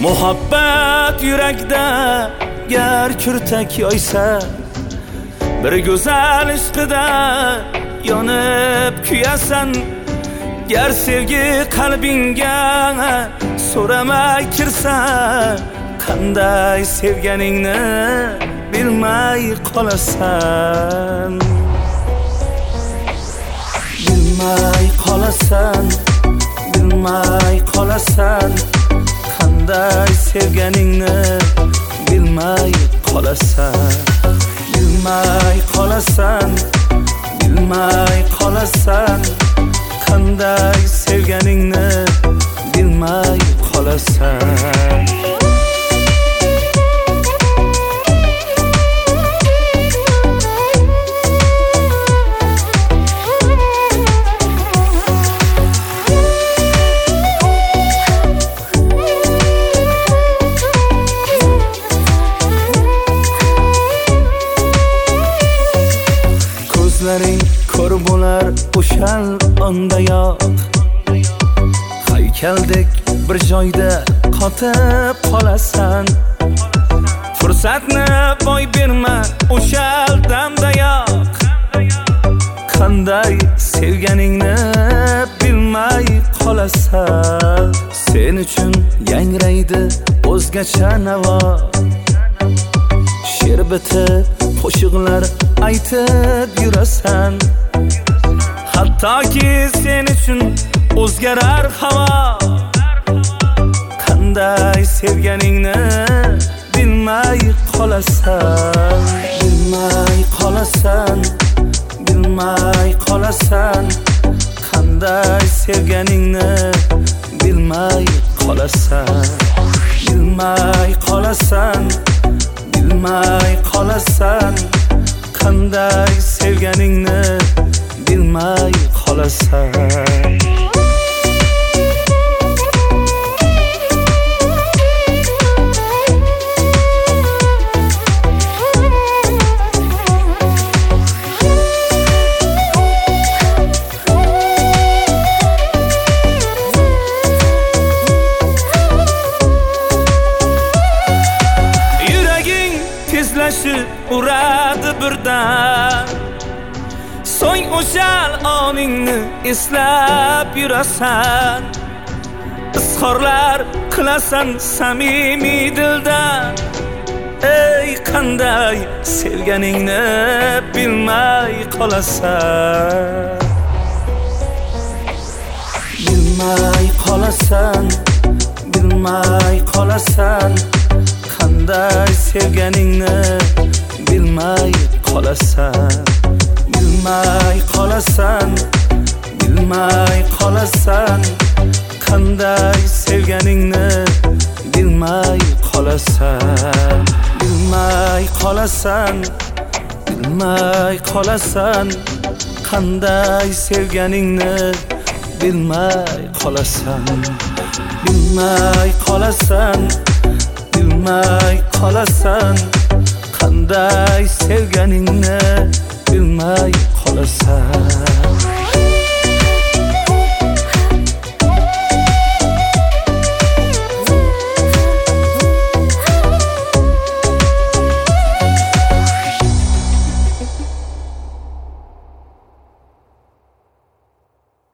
muhabbat yurakda gar kurtak yoysa, bir go'zal ishqida yonib kuyasan. Gar sevgi qalbingga so'ramay kirsa, qanday sevganingni bilmay qolasan. Bilmay qolasan, bilmay qolasan, qanday sevganingni bilmay qolasan. Bilmay qolasan, bilmay qolasan, qanday sevganingni bilmay qolasan. Ko'zlaring ko'r bo'lar o'shal ondayoq, haykaldek bir joyda qotib qolasan. Fursatni boy berma o'shal damdayoq, qanday sevganingni bilmay qolasan. Sen uchun yangraydi o'zgacha navo, she'r bitib qo'shiqlar aytib yurasan. Hattoki sen uchun o'zgarar havo, qanday sevganingni bilmay qolasan. Bilmay qolasan, bilmay qolasan, qanday sevganingni bilmay qolasan. Bilmay qolasan, bilmay qolasan, qanday sevganingni bilmay qolasan. Yuraging tezlashib uradi birdan, so'ng o'shal oningni eslab yurasan. Izhorlar qilasan samimiy dildan, ey qanday sevganingni bilmay qolasan. Bilmay qolasan, bilmay qolasan, qanday sevganingni bilmay qolasan. Bilmay qolasan, bilmay qolasan, qanday sevganingni bilmay qolasan. Bilmay qolasan, bilmay qolasan, qanday sevganingni bilmay qolasan. Bilmay qolasan, bilmay qolasan, qanday sevganingni bilmay qolasan.